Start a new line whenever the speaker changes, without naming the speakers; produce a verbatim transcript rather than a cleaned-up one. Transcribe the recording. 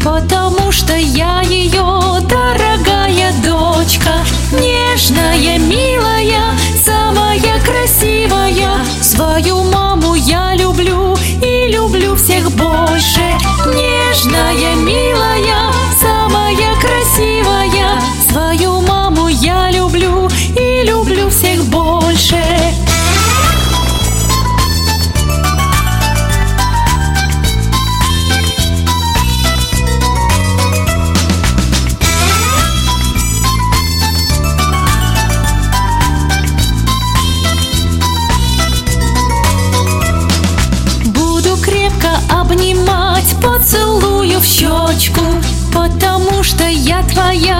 потому что я ее дорогая дочка. Нежная, милая, самая красивая. Свою маму я люблю и люблю всех больше. Нежная, милая, самая красивая. Свою маму я люблю и люблю всех больше. Обнимать, поцелую в щечку, потому что я твоя